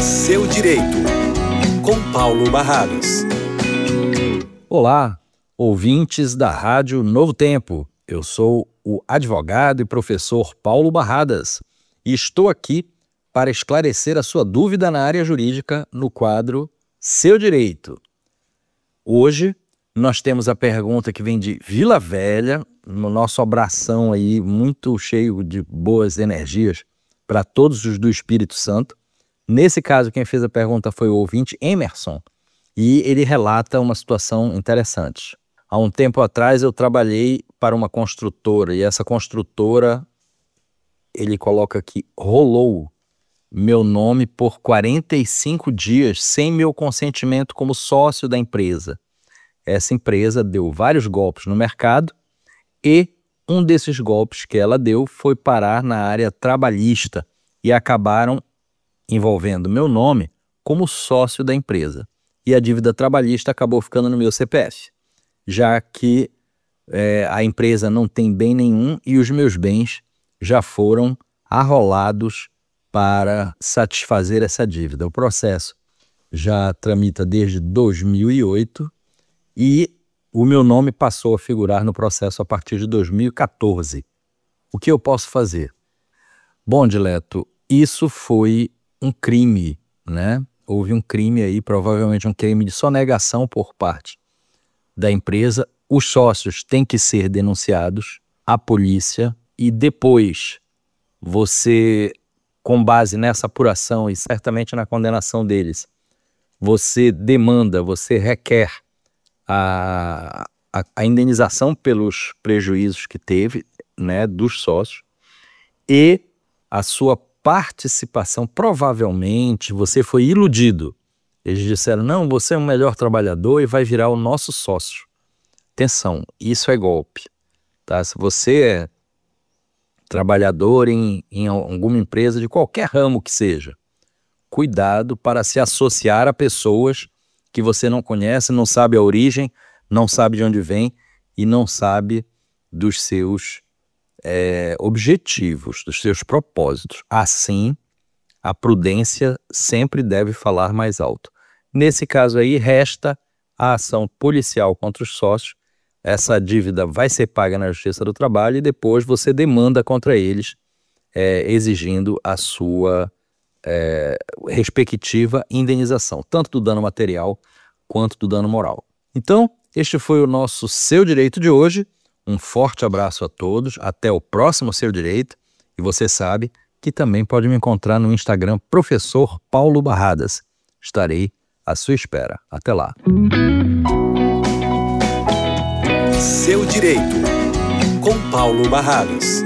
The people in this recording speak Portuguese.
Seu Direito, com Paulo Barradas. Olá, ouvintes da Rádio Novo Tempo. Eu sou o advogado e professor Paulo Barradas e estou aqui para esclarecer a sua dúvida na área jurídica no quadro Seu Direito. Hoje nós temos a pergunta que vem de Vila Velha, no nosso abração aí muito cheio de boas energias para todos os do Espírito Santo. Nesse caso, quem fez a pergunta foi o ouvinte Emerson, e ele relata uma situação interessante. Há um tempo atrás eu trabalhei para uma construtora, e essa construtora, ele coloca aqui, rolou meu nome por 45 dias sem meu consentimento como sócio da empresa. Essa empresa deu vários golpes no mercado e um desses golpes que ela deu foi parar na área trabalhista e acabaram envolvendo meu nome como sócio da empresa. E a dívida trabalhista acabou ficando no meu CPF, já que a empresa não tem bem nenhum e os meus bens já foram arrolados para satisfazer essa dívida. O processo já tramita desde 2008 e o meu nome passou a figurar no processo a partir de 2014. O que eu posso fazer? Bom, Dileto, isso foi um crime, né? Houve um crime aí, provavelmente um crime de sonegação por parte da empresa. Os sócios têm que ser denunciados à polícia e depois você, com base nessa apuração e certamente na condenação deles, você demanda, você requer a indenização pelos prejuízos que teve, né, dos sócios, e a sua participação. Provavelmente você foi iludido. Eles disseram, não, você é o melhor trabalhador e vai virar o nosso sócio. Atenção, isso é golpe. Tá? Se você é trabalhador em alguma empresa de qualquer ramo que seja, cuidado para se associar a pessoas que você não conhece, não sabe a origem, não sabe de onde vem e não sabe dos seus objetivos, dos seus propósitos. Assim, a prudência sempre deve falar mais alto. Nesse caso aí, resta a ação policial contra os sócios. Essa dívida vai ser paga na Justiça do Trabalho e depois você demanda contra eles, exigindo a sua respectiva indenização, tanto do dano material quanto do dano moral. Então, este foi o nosso Seu Direito de hoje. Um forte abraço a todos, até o próximo Seu Direito. E você sabe que também pode me encontrar no Instagram, Professor Paulo Barradas. Estarei à sua espera. Até lá. Seu Direito, com Paulo Barradas.